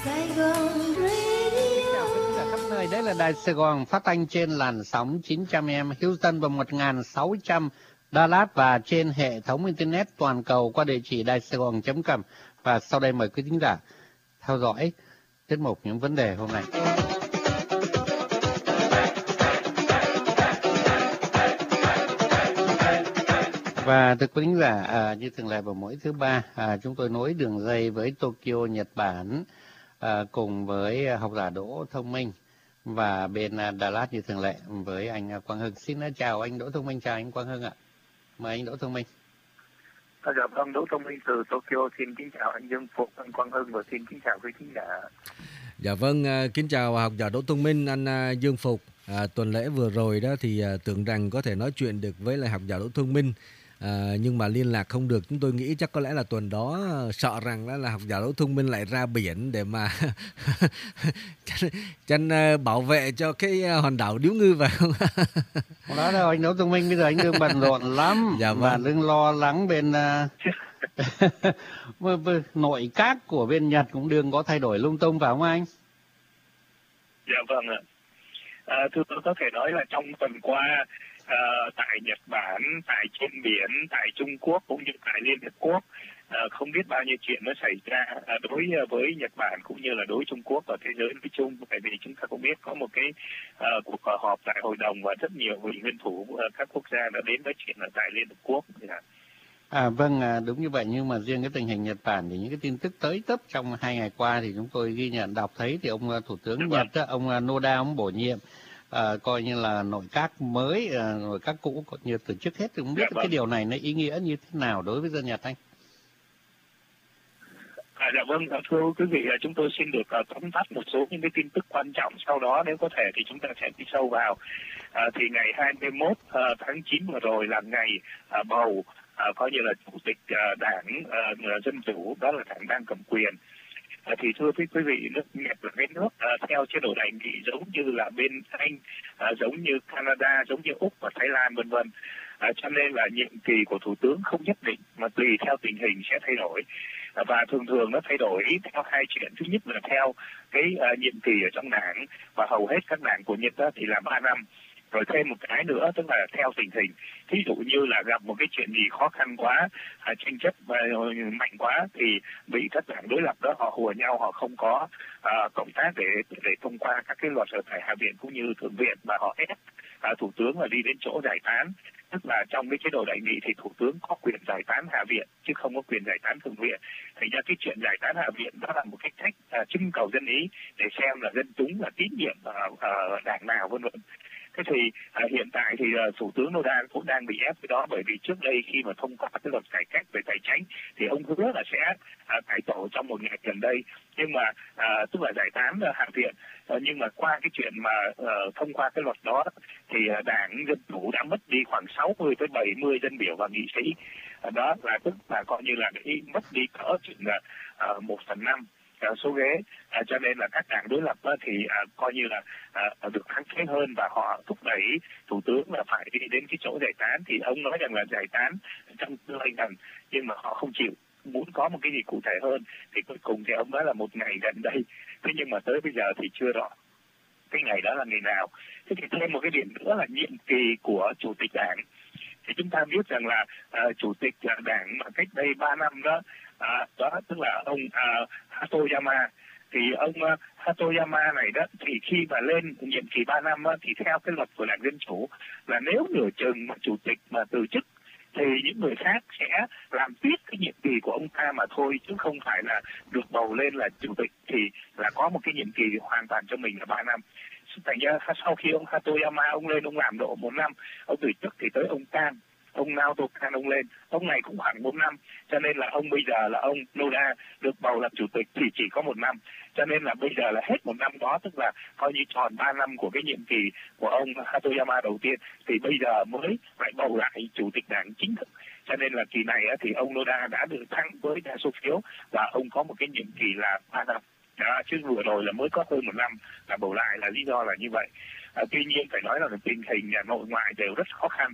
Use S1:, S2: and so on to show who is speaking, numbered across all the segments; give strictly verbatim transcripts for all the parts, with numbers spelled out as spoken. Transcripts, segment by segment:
S1: Sài Gòn Radio.
S2: Khắp nơi, đấy là Đài Sài Gòn phát thanh trên làn sóng chín trăm em Houston và một nghìn sáu trăm Dallas và trên hệ thống internet toàn cầu qua địa chỉ đài sài gòn chấm com. Và sau đây mời quý thính giả theo dõi tiết mục những vấn đề hôm nay. Và thưa quý thính giả, à, như thường lệ vào mỗi thứ ba, à, chúng tôi nối đường dây với Tokyo, Nhật Bản, à, cùng với học giả Đỗ Thông Minh, và bên Đà Lạt như thường lệ với anh Quang Hưng. Xin chào anh Đỗ Thông Minh, chào anh Quang Hưng ạ. Mời anh Đỗ Thông Minh.
S3: Dạ vâng, Đỗ Thông Minh từ Tokyo, xin kính chào anh Dương Phục, anh Quang Hưng và xin kính chào quý khán giả.
S4: Dạ vâng, kính chào học giả Đỗ Thông Minh, anh Dương Phục. À, tuần lễ vừa rồi đó thì à, tưởng rằng có thể nói chuyện được với lại học giả Đỗ Thông Minh, à, nhưng mà liên lạc không được. Chúng tôi nghĩ chắc có lẽ là tuần đó sợ rằng đó là học giả Đỗ Thông Minh lại ra biển để mà chân bảo vệ cho cái hòn đảo Điếu Ngư phải không?
S2: Đó đâu anh Đỗ Thông Minh, bây giờ anh đương bận rộn lắm.
S4: Dạ vâng.
S2: Và đương lo lắng bên uh, nội các của bên Nhật cũng đương có thay đổi lung tung phải không anh?
S3: Dạ vâng ạ. À, thưa tôi có thể nói là trong tuần qua, à, tại Nhật Bản, tại trên biển, tại Trung Quốc cũng như tại Liên Hợp Quốc, à, không biết bao nhiêu chuyện nó xảy ra à, đối với Nhật Bản cũng như là đối Trung Quốc và thế giới nói chung. Tại vì chúng ta cũng biết có một cái à, cuộc họp tại hội đồng và rất nhiều vị nguyên thủ à, các quốc gia đã đến nói chuyện ở tại Liên Hợp Quốc. À.
S2: À vâng, à, đúng như vậy, nhưng mà riêng cái tình hình Nhật Bản thì những cái tin tức tới tấp trong hai ngày qua thì chúng tôi ghi nhận đọc thấy thì ông Thủ tướng
S3: Đúng
S2: Nhật, đó, ông Noda, ông bổ nhiệm à, coi như là nội các mới, à, nội các cũ coi như từ trước hết. Thì không biết cái điều này nó ý nghĩa như thế nào đối với dân Nhật anh?
S3: À, dạ vâng, thưa quý vị, chúng tôi xin được uh, tóm tắt một số những cái tin tức quan trọng, sau đó nếu có thể thì chúng ta sẽ đi sâu vào. À, thì ngày hai mươi mốt uh, tháng chín vừa rồi là ngày uh, bầu uh, coi như là chủ tịch uh, đảng uh, Dân Chủ, đó là đảng đang cầm quyền. À, thì thưa quý quý vị, nước Nhật là cái nước uh, theo chế độ đại nghị giống như là bên Anh, uh, giống như Canada, giống như Úc và Thái Lan vân vân. À, cho nên là nhiệm kỳ của thủ tướng không nhất định mà tùy theo tình hình sẽ thay đổi. À, và thường thường nó thay đổi theo hai chuyện. Thứ nhất là theo cái uh, nhiệm kỳ ở trong đảng, và hầu hết các đảng của Nhật đó thì là ba năm. Rồi thêm một cái nữa tức là theo tình hình. Thí dụ như là gặp một cái chuyện gì khó khăn quá, à, tranh chấp uh, mạnh quá thì bị các đảng đối lập đó họ hùa nhau, họ không có uh, cộng tác để để thông qua các cái luật ở tại Hạ viện cũng như Thượng viện, và họ ép uh, thủ tướng là đi đến chỗ giải tán. Tức là trong cái chế độ đại nghị thì thủ tướng có quyền giải tán Hạ viện chứ không có quyền giải tán Thượng viện. Thành ra cái chuyện giải tán Hạ viện đó là một cái cách uh, trưng cầu dân ý để xem là dân chúng là tín nhiệm uh, uh, đảng nào vân vân. Thế thì à, hiện tại thì à, thủ tướng Noda cũng đang bị ép cái đó, bởi vì trước đây khi mà thông qua cái luật cải cách về tài chính thì ông hứa là sẽ à, cải tổ trong một ngày gần đây, nhưng mà à, tức là giải tán à, Hạ viện. À, nhưng mà qua cái chuyện mà à, thông qua cái luật đó thì à, đảng Dân Chủ đã mất đi khoảng sáu mươi tới bảy mươi dân biểu và nghị sĩ. À, đó là tức là coi như là cái mất đi cỡ chuyện là à, một phần năm số ghế, à, cho nên là các đảng đối lập á, thì à, coi như là à, được thắng thế hơn, và họ thúc đẩy thủ tướng là phải đi đến cái chỗ giải tán. Thì ông nói rằng là giải tán trong tương lai gần, nhưng mà họ không chịu, muốn có một cái gì cụ thể hơn. Thì cuối cùng thì ông nói là một ngày gần đây, thế nhưng mà tới bây giờ thì chưa rõ cái ngày đó là ngày nào. Thế thì thêm một cái điểm nữa là nhiệm kỳ của chủ tịch đảng. Thì chúng ta biết rằng là uh, chủ tịch đảng mà cách đây ba năm đó, uh, đó tức là ông uh, Hatoyama. Thì ông uh, Hatoyama này đó, thì khi mà lên nhiệm kỳ ba năm đó, thì theo cái luật của đảng Dân Chủ là nếu nửa chừng mà chủ tịch mà từ chức thì những người khác sẽ làm tiếp cái nhiệm kỳ của ông ta mà thôi, chứ không phải là được bầu lên là chủ tịch thì là có một cái nhiệm kỳ hoàn toàn cho mình là ba năm. Thành ra sau khi ông Hatoyama ông lên, ông làm độ một năm, ông từ chức thì tới ông Kan, ông Naoto Kan ông lên, ông này cũng khoảng một năm, cho nên là ông bây giờ là ông Noda được bầu làm chủ tịch thì chỉ có một năm, cho nên là bây giờ là hết một năm đó, tức là coi như tròn ba năm của cái nhiệm kỳ của ông Hatoyama đầu tiên, thì bây giờ mới lại bầu lại chủ tịch đảng chính thức. Cho nên là kỳ này thì ông Noda đã được thắng với đa số phiếu và ông có một cái nhiệm kỳ là ba năm. Đó, chứ vừa rồi là mới có hơn một năm là bầu lại, là lý do là như vậy. À, tuy nhiên phải nói là tình hình nội ngoại đều rất khó khăn.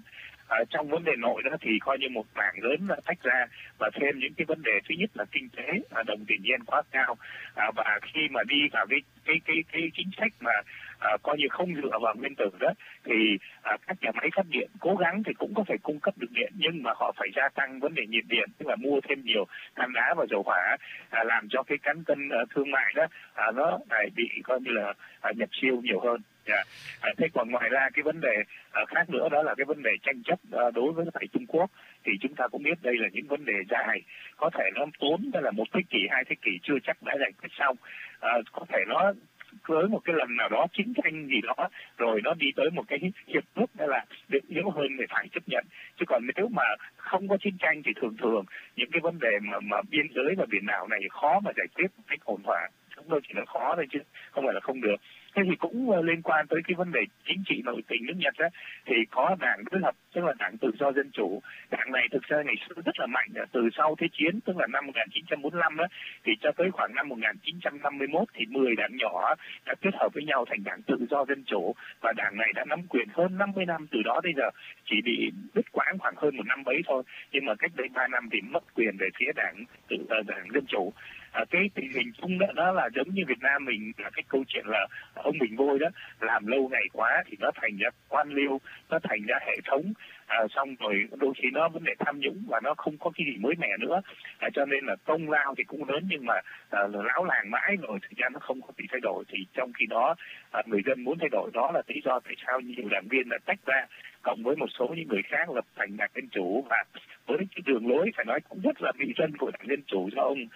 S3: À, trong vấn đề nội đó thì coi như một mảng lớn là tách ra, và thêm những cái vấn đề thứ nhất là kinh tế, à, đồng tiền yen quá cao, à, và khi mà đi vào cái cái cái cái chính sách mà à, coi như không dựa vào nguyên tử đó thì à, các nhà máy phát điện cố gắng thì cũng có thể cung cấp được điện, nhưng mà họ phải gia tăng vấn đề nhiệt điện, tức là mua thêm nhiều than đá và dầu hỏa, à, làm cho cái cán cân à, thương mại đó à, nó lại bị coi như là à, nhập siêu nhiều hơn. Yeah. À, thế còn ngoài ra cái vấn đề à, khác nữa đó là cái vấn đề tranh chấp à, đối với lại Trung Quốc, thì chúng ta cũng biết đây là những vấn đề dài, có thể nó tốn đó là một thế kỷ, hai thế kỷ chưa chắc đã giải quyết xong, à, có thể nó tới một cái lần nào đó chiến tranh gì đó rồi nó đi tới một cái hiệp ước đó là được yếu hơn thì phải chấp nhận, chứ còn nếu mà không có chiến tranh thì thường thường những cái vấn đề mà mà biên giới và biển đảo này khó mà giải quyết một cách ổn thỏa, chúng tôi chỉ là khó thôi chứ không phải là không được. Thế thì cũng uh, liên quan tới cái vấn đề chính trị nội tình nước Nhật đó, thì có đảng đối lập, tức là đảng Tự do Dân Chủ. Đảng này thực ra ngày xưa rất là mạnh, từ sau Thế chiến, tức là năm một nghìn chín trăm bốn mươi lăm đó, thì cho tới khoảng năm một nghìn chín trăm năm mươi mốt thì mười đảng nhỏ đã kết hợp với nhau thành đảng Tự do Dân Chủ, và đảng này đã nắm quyền hơn năm mươi năm, từ đó đến giờ chỉ bị đứt quãng khoảng hơn một năm mấy thôi, nhưng mà cách đây ba năm thì mất quyền về phía đảng Tự uh, đảng Dân Chủ. À, cái tình hình chung đó, đó là giống như Việt Nam mình, là cái câu chuyện là ông Bình Vôi đó làm lâu ngày quá thì nó thành ra quan liêu, nó thành ra hệ thống, à, xong rồi đôi khi nó vấn đề tham nhũng và nó không có cái gì mới mẻ nữa, à, cho nên là công lao thì cũng lớn, nhưng mà à, lão làng mãi rồi thời gian nó không có bị thay đổi. Thì trong khi đó à, người dân muốn thay đổi, đó là lý do tại sao nhiều đảng viên đã tách ra, cộng với một số những người khác lập thành đảng Dân Chủ, và với cái đường lối phải nói cũng rất là vị dân của đảng Dân Chủ do ông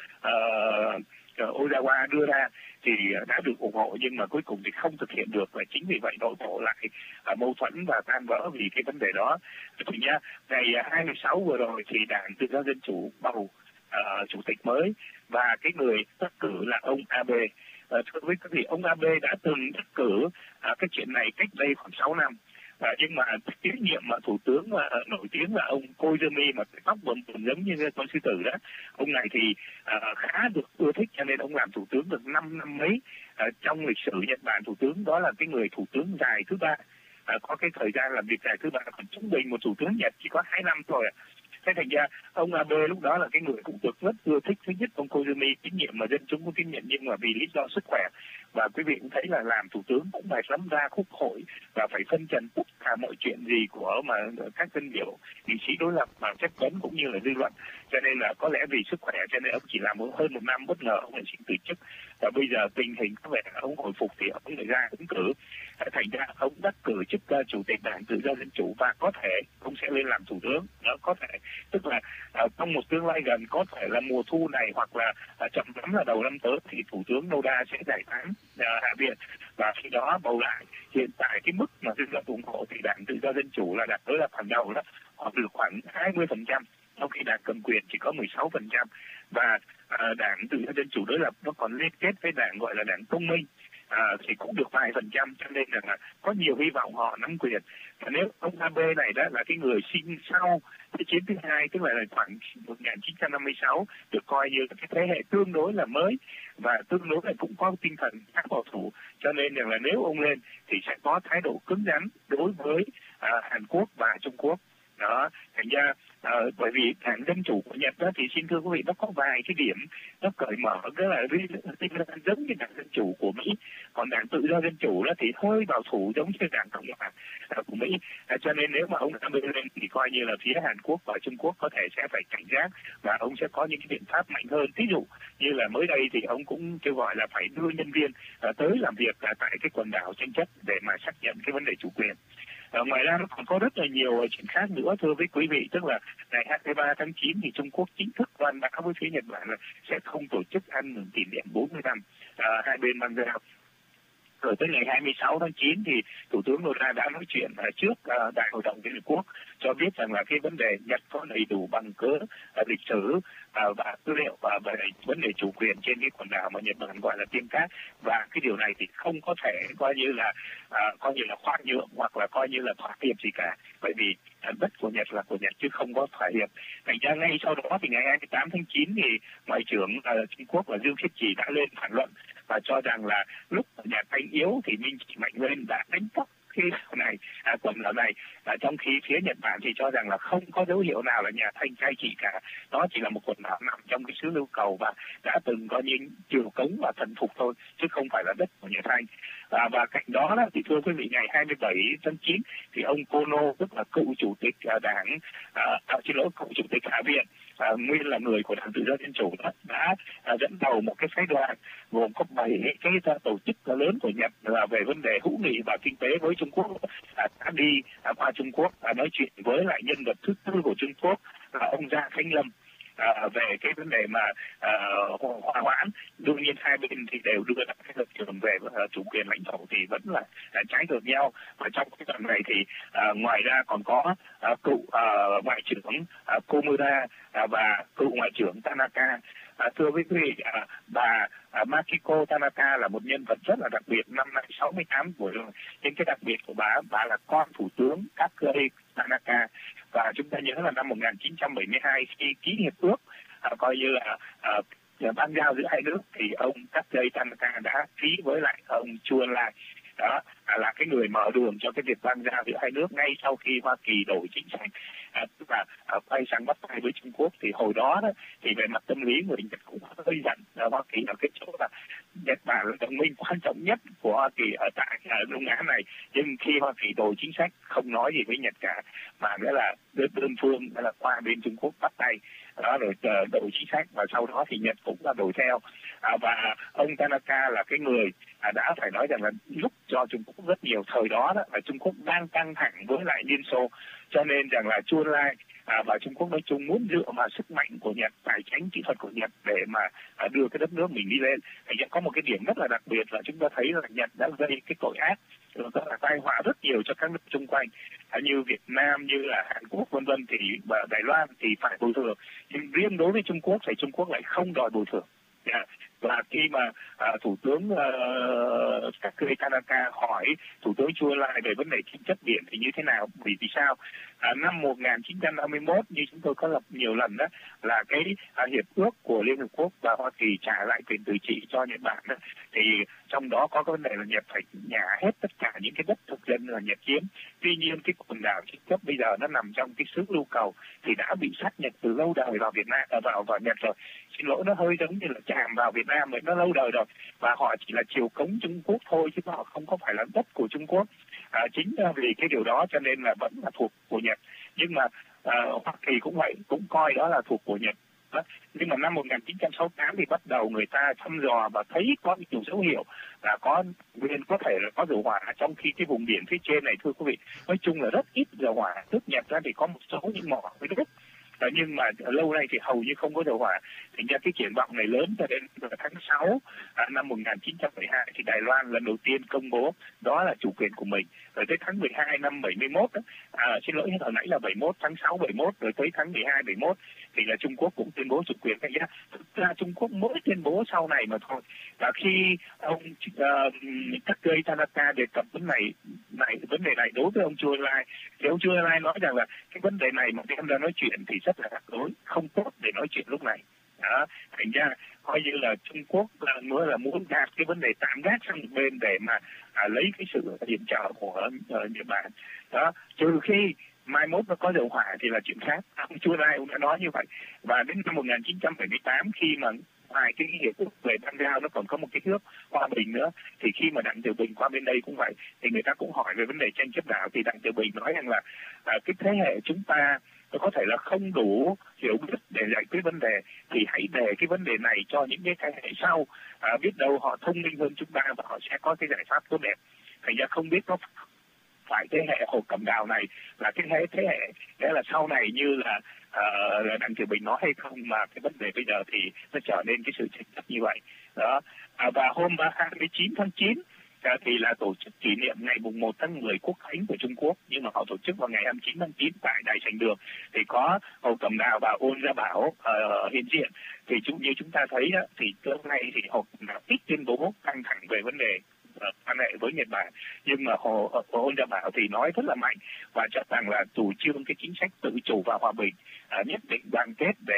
S3: uh, Ozawa đưa ra thì đã được ủng hộ, nhưng mà cuối cùng thì không thực hiện được, và chính vì vậy nội bộ lại uh, mâu thuẫn và tan vỡ vì cái vấn đề đó. Thì nhá, ngày hai mươi sáu vừa rồi thì đảng Tự do Dân Chủ bầu uh, chủ tịch mới, và cái người đắc cử là ông Abe. Uh, thưa quý vị, ông Abe đã từng đắc cử uh, cái chuyện này cách đây khoảng sáu năm. À, nhưng mà cái nhiệm mà thủ tướng mà uh, nổi tiếng là ông Koizumi, mà cái tóc bầm bầm giống như con sư tử đó, ông này thì uh, khá được ưa thích, cho nên ông làm thủ tướng được năm năm mấy. Uh, trong lịch sử Nhật Bản, thủ tướng đó là cái người thủ tướng dài thứ ba, uh, có cái thời gian làm việc dài thứ ba, còn trung bình một thủ tướng Nhật chỉ có hai năm thôi ạ. Thế thành ra ông Abe lúc đó là cái người cũng được rất ưa thích. Thứ nhất, ông Koizumi tín nhiệm mà dân chúng cũng tín nhiệm, nhưng mà vì lý do sức khỏe, và quý vị cũng thấy là làm thủ tướng cũng phải lắm, ra quốc hội và phải phân trần tất cả mọi chuyện gì của mà các dân biểu nghị sĩ đối lập mà chất vấn cũng như là dư luận, cho nên là có lẽ vì sức khỏe cho nên ông chỉ làm hơn một năm, bất ngờ ông lại xin từ chức, và bây giờ tình hình có vẻ ông hồi phục thì ông lại ra ứng cử. Thành ra ông đắc cử chức uh, chủ tịch đảng Tự do Dân Chủ, và có thể ông sẽ lên làm thủ tướng. Nó có thể, tức là uh, trong một tương lai gần, có thể là mùa thu này, hoặc là uh, chậm lắm là đầu năm tới thì thủ tướng Noda sẽ giải tán uh, Hạ viện, và khi đó bầu lại. Hiện tại cái mức mà dư luận ủng hộ thì đảng Tự do Dân Chủ là đạt tới là phần đầu đó, họ được khoảng hai mươi phần trăm, trong khi đảng cầm quyền chỉ có mười sáu phần trăm, và uh, đảng Tự do Dân Chủ đối lập nó còn liên kết với đảng gọi là đảng Công minh, À, thì cũng được vài phần trăm, cho nên là có nhiều hy vọng họ nắm quyền. Và nếu ông Abe này đó là cái người sinh sau Thế chiến thứ hai, tức là khoảng một nghìn chín trăm năm mươi sáu, được coi như cái thế hệ tương đối là mới và tương đối là cũng có tinh thần khá bảo thủ, cho nên rằng là nếu ông lên thì sẽ có thái độ cứng rắn đối với à, Hàn Quốc và Trung Quốc. Đó, thành ra à, bởi vì đảng Dân Chủ của Nhật đó thì xin thưa quý vị, nó có vài cái điểm nó cởi mở, cái là giống như đảng Dân Chủ của Mỹ, còn đảng Tự do Dân Chủ đó thì hơi bảo thủ giống như đảng Cộng hòa à, của Mỹ, à, cho nên nếu mà ông Abe lên thì coi như là phía Hàn Quốc và Trung Quốc có thể sẽ phải cảnh giác và ông sẽ có những cái biện pháp mạnh hơn. Ví dụ như là mới đây thì ông cũng kêu gọi là phải đưa nhân viên à, tới làm việc à, tại cái quần đảo tranh chấp để mà xác nhận cái vấn đề chủ quyền. À, ngoài ra nó còn có rất là nhiều chuyện khác nữa thưa với quý vị, tức là ngày hai mươi ba tháng chín thì Trung Quốc chính thức loan báo với phía Nhật Bản là sẽ không tổ chức ăn mừng kỷ niệm bốn mươi năm à, hai bên bang giao. Rồi tới ngày hai mươi sáu tháng chín thì Thủ tướng Noda đã nói chuyện uh, trước uh, Đại hội đồng Liên Hợp Quốc, cho biết rằng là cái vấn đề Nhật có đầy đủ bằng cớ uh, lịch sử uh, và tư liệu và về vấn đề chủ quyền trên cái quần đảo mà Nhật Bản gọi là Tiên Cát, và cái điều này thì không có thể coi như là uh, coi như là khoan nhượng hoặc là coi như là thỏa hiệp gì cả, bởi vì uh, đất của Nhật là của Nhật chứ không có thỏa hiệp. Thành ra ngay sau đó thì ngày hai mươi tám tháng chín thì Ngoại trưởng uh, Trung Quốc là Dương Khiết Trì đã lên phản luận và cho rằng là lúc nhà Thanh yếu thì Minh Trị mạnh lên đã đánh cắp cái này à, quần đảo này, à, trong khi phía Nhật Bản thì cho rằng là không có dấu hiệu nào là nhà Thanh cai trị cả. Nó chỉ là một quần đảo nằm trong cái xứ lưu cầu và đã từng có những triều cống và thần phục thôi, chứ không phải là đất của nhà Thanh. À, và cạnh đó, đó thì thưa quý vị, ngày hai mươi bảy tháng chín thì ông Kono, tức là cựu chủ tịch à, đảng à, à, xin lỗi cựu chủ tịch Hạ viện, à, nguyên là người của Đảng Tự do Dân chủ, đó, đã à, dẫn đầu một cái phái đoàn gồm có bảy cái tổ chức lớn của Nhật là về vấn đề hữu nghị và kinh tế với Trung Quốc, à, đã đi à, qua Trung Quốc à, nói chuyện với lại nhân vật thứ tư của Trung Quốc là ông Gia Khánh Lâm. À, về cái vấn đề mà à, hòa hoãn. Đương nhiên hai bên thì đều đưa ra cái lập trường về uh, chủ quyền lãnh thổ thì vẫn là uh, trái ngược nhau. Và trong cái đoạn này thì uh, ngoài ra còn có uh, cựu uh, ngoại trưởng uh, Komura uh, và cựu ngoại trưởng Tanaka. Uh, thưa quý vị, uh, bà uh, Makiko Tanaka là một nhân vật rất là đặc biệt, năm nay sáu mươi tám tuổi rồi. Nhưng cái đặc biệt của bà, bà là con thủ tướng Kagei Tanaka. Và chúng ta nhớ là năm một nghìn chín trăm bảy mươi hai khi ký hiệp ước à, coi như là à, ban giao giữa hai nước thì ông Kagei Tanaka đã ký với lại ông Chu Ân Lai. Đó à, là cái người mở đường cho cái việc ban giao giữa hai nước ngay sau khi Hoa Kỳ đổi chính sách, à, tức là à, quay sang bắt tay với Trung Quốc. Thì hồi đó, đó thì về mặt tâm lý người Nhật cũng hơi giận à, Hoa Kỳ ở cái chỗ là Nhật Bản là đồng minh quan trọng nhất của Hoa Kỳ ở tại ở Đông Á này, nhưng khi Hoa Kỳ đổi chính sách không nói gì với Nhật cả, mà nghĩa là đơn phương là qua bên Trung Quốc bắt tay đó rồi đổi chính sách, và sau đó thì Nhật cũng là đổi theo. À, và ông Tanaka là cái người à, đã phải nói rằng là giúp cho Trung Quốc rất nhiều. Thời đó, đó là Trung Quốc đang căng thẳng với lại Liên Xô, cho nên rằng là Chu Ân Lai à, và Trung Quốc nói chung muốn dựa vào sức mạnh của Nhật, tài chính kỹ thuật của Nhật để mà à, đưa cái đất nước mình đi lên. Thì có một cái điểm rất là đặc biệt là chúng ta thấy là Nhật đã gây cái tội ác, tức là tai họa rất nhiều cho các nước xung quanh, à, như Việt Nam, như là Hàn Quốc vân vân, thì và Đài Loan thì phải bồi thường, nhưng riêng đối với Trung Quốc thì Trung Quốc lại không đòi bồi thường. Yeah. Và khi mà à, thủ tướng uh, Kagei Tanaka hỏi thủ tướng Chu Ân Lai về vấn đề tranh chấp biển thì như thế nào, vì vì sao à, năm một nghìn chín trăm năm mươi mốt như chúng tôi có lập nhiều lần đó là cái à, hiệp ước của Liên Hợp Quốc và Hoa Kỳ trả lại quyền tự trị cho Nhật Bản đó, thì trong đó có cái vấn đề là Nhật phải nhả hết tất cả những cái đất thực dân là Nhật chiếm. Tuy nhiên cái quần đảo tranh chấp bây giờ nó nằm trong cái xứ lưu cầu thì đã bị sát nhập từ lâu đời vào Việt Nam, vào vào Nhật rồi. Xin lỗi, nó hơi giống như là tràn vào Việt Nam rồi, nó lâu đời rồi, và họ chỉ là triều cống Trung Quốc thôi chứ họ không có phải là đất của Trung Quốc. À, chính vì cái điều đó cho nên là vẫn là thuộc của Nhật, nhưng mà à, Hoa Kỳ cũng vậy, cũng coi đó là thuộc của Nhật. Đó. Nhưng mà năm một nghìn chín trăm sáu mươi tám thì bắt đầu người ta thăm dò và thấy có nhiều dấu hiệu là có nguyên có thể là có dầu hỏa, trong khi cái vùng biển phía trên này thưa quý vị nói chung là rất ít dầu hỏa. Tức Nhật ra thì có một số những mỏ với đất, à, nhưng mà lâu nay thì hầu như không có dầu hỏa. Thành ra cái triển vọng này lớn cho đến tháng sáu à, năm một nghìn chín trăm bảy mươi hai thì Đài Loan lần đầu tiên công bố đó là chủ quyền của mình. Rồi tới tháng mười hai năm bảy mươi mốt đó, à, xin lỗi hồi nãy là bảy mươi mốt, tháng sáu bảy mươi mốt, rồi tới tháng mười hai bảy mươi mốt thì là Trung Quốc cũng tuyên bố chủ quyền. Thành ra thực ra Trung Quốc mỗi tuyên bố sau này mà thôi. Và khi ông uh, Kagei Tanaka đề cập vấn này này vấn đề này đối với ông Chu Ân Lai thì ông Chu Ân Lai nói rằng là cái vấn đề này mà đem ra nói chuyện thì rất là rắc rối, không tốt để nói chuyện lúc này. Đó, thành ra coi như là Trung Quốc là nữa là muốn gạt cái vấn đề tạm gác sang một bên để mà à, lấy cái sự viện trợ của uh, Nhật Bản. Đó, trừ khi mai mốt nó có dầu hỏa thì là chuyện khác. Ông Chu Ân Lai cũng đã nói như vậy. Và đến năm một nghìn chín trăm bảy mươi tám khi mà ngoài cái hiệp ước về ban giao nó còn có một cái nước Hòa Bình nữa, thì khi mà Đặng Tiểu Bình qua bên đây cũng vậy, thì người ta cũng hỏi về vấn đề tranh chấp đảo, thì Đặng Tiểu Bình nói rằng là à, cái thế hệ chúng ta có thể là không đủ hiểu biết để giải quyết vấn đề, thì hãy để cái vấn đề này cho những cái thế hệ sau, à, biết đâu họ thông minh hơn chúng ta và họ sẽ có cái giải pháp tốt đẹp. Thành ra không biết có phải thế hệ Hồ Cẩm Đào này là cái thế thế hệ để là sau này như là uh, là Đặng Tiểu Bình nói hay không, mà cái vấn đề bây giờ thì nó trở nên cái sự tranh chấp như vậy đó. À, và hôm hai mươi chín tháng chín à, thì là tổ chức kỷ niệm ngày mùng một tháng mười Quốc khánh của Trung Quốc, nhưng mà họ tổ chức vào ngày hai mươi chín tháng chín tại Đài Sành Đường, thì có Hồ Cẩm Đào và Ôn Gia Bảo uh, hiện diện. Thì chúng như chúng ta thấy á, thì lâu nay thì Hồ Cẩm Đào ít tuyên bố căng thẳng về vấn đề quan hệ với Nhật Bản, nhưng mà Hồ Ôn Gia Bảo thì nói rất là mạnh và cho rằng là chủ trương cái chính sách tự chủ và hòa bình, à, nhất định đoàn kết để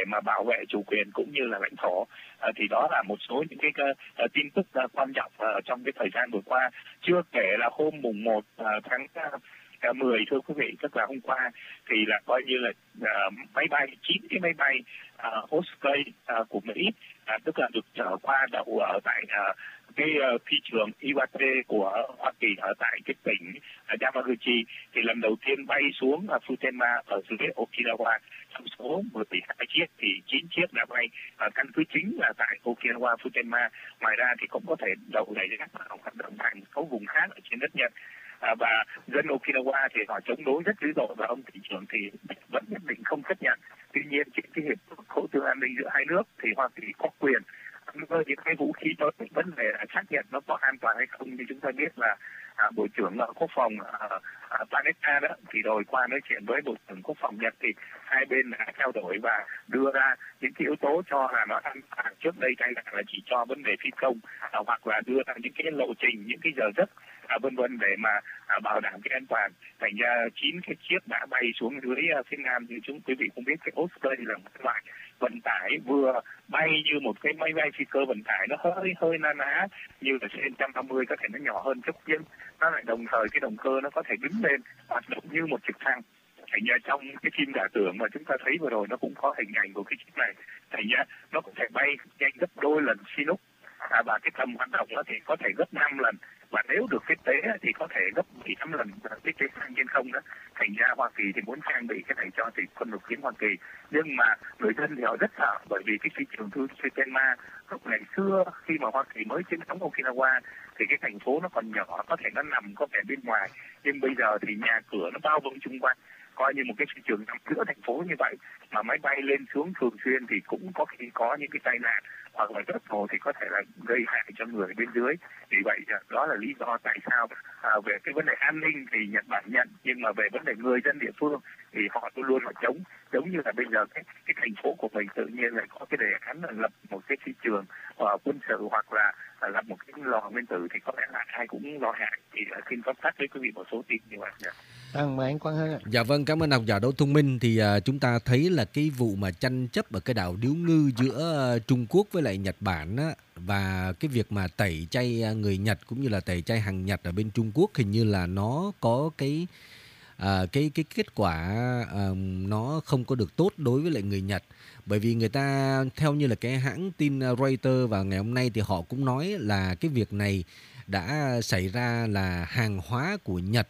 S3: để mà bảo vệ chủ quyền cũng như là lãnh thổ. À, thì đó là một số những cái uh, tin tức uh, quan trọng uh, trong cái thời gian vừa qua. Chưa kể là hôm mùng một uh, tháng uh, mười, thưa quý vị, tức là hôm qua, thì là coi như là uh, máy bay, chín cái máy bay uh, Osprey uh, của Mỹ, uh, tức là được trở qua đậu ở tại uh, cái uh, phi trường Iwate của Hoa Kỳ ở tại cái tỉnh uh, Yamaguchi, thì lần đầu tiên bay xuống uh, Futenma ở dưới Okinawa. Trong số mười hai chiếc thì chín chiếc đã bay uh, căn cứ chính là tại Okinawa, Futenma. Ngoài ra thì cũng có thể đậu lại các hoạt động tại một số vùng khác ở trên đất Nhật. À, và dân Okinawa thì họ chống đối rất dữ dội, và ông thị trưởng thì vẫn nhất định không chấp nhận. Tuy nhiên trên cái hiệp ước hỗ trợ an ninh giữa hai nước thì Hoa Kỳ có quyền với những cái vũ khí đó, vấn đề là xác nhận nó có an toàn hay không. Như chúng ta biết là à, Bộ trưởng Quốc phòng à, à, Panetta đó thì rồi qua nói chuyện với Bộ trưởng Quốc phòng Nhật, thì hai bên đã trao đổi và đưa ra những cái yếu tố cho là nó an toàn. Trước đây thay là chỉ cho vấn đề phi công, à, hoặc là đưa ra những cái lộ trình, những cái giờ giấc à, vân vân để mà à, bảo đảm cái an toàn. Thành ra chín cái chiếc đã bay xuống dưới à, phía Nam. Như chúng quý vị cũng biết, cái Osprey là một loại vận tải vừa bay như một cái máy bay phi cơ vận tải, nó hơi hơi na ná như là C một ba mươi, có thể nó nhỏ hơn chút, nhưng nó lại đồng thời cái động cơ nó có thể đứng lên hoạt động như một trực thăng. Thành ra trong cái phim giả tưởng mà chúng ta thấy vừa rồi nó cũng có hình ảnh của cái chiếc này. Thành ra nó có thể bay nhanh gấp đôi lần Chinook, à, và cái tầm hoạt động nó thì có thể gấp năm lần, và nếu được thiết tế thì có thể gấp bảy tám lần thiết tế sang trên không đó. Thành ra Hoa Kỳ thì muốn trang bị cái này cho thì quân lục chiến Hoa Kỳ, nhưng mà người dân thì họ rất sợ, bởi vì cái phi trường Futenma lúc ngày xưa khi mà Hoa Kỳ mới chiến thắng Okinawa thì cái thành phố nó còn nhỏ, có thể nó nằm có vẻ bên ngoài, nhưng bây giờ thì nhà cửa nó bao vây chung quanh, coi như một cái phi trường nằm giữa thành phố như vậy, mà máy bay lên xuống thường xuyên thì cũng có khi có những cái tai nạn hoặc là rớt hồ thì có thể là gây hại cho người bên dưới. Vì vậy đó là lý do tại sao à, về cái vấn đề an ninh thì Nhật Bản nhận, nhưng mà về vấn đề người dân địa phương thì họ luôn luôn là chống. Giống như là bây giờ cái cái thành phố của mình tự nhiên lại có cái đề án là lập một cái phi trường uh, quân sự, hoặc là uh, lập một cái lò nguyên tử, thì có lẽ là ai cũng lo ngại. Thì uh, xin tóm tắt với quý vị một số tin như vậy.
S2: Vâng, mời anh Quang Hưng ạ.
S4: Dạ vâng, cảm ơn học giả Đỗ Thông Minh. Thì uh, chúng ta thấy là cái vụ mà tranh chấp ở cái đảo Điếu Ngư giữa uh, Trung Quốc với lại Nhật Bản á, và cái việc mà tẩy chay người Nhật cũng như là tẩy chay hàng Nhật ở bên Trung Quốc, hình như là nó có cái uh, cái cái kết quả uh, nó không có được tốt đối với lại người Nhật. Bởi vì người ta theo như là cái hãng tin Reuters vào ngày hôm nay thì họ cũng nói là cái việc này đã xảy ra là hàng hóa của Nhật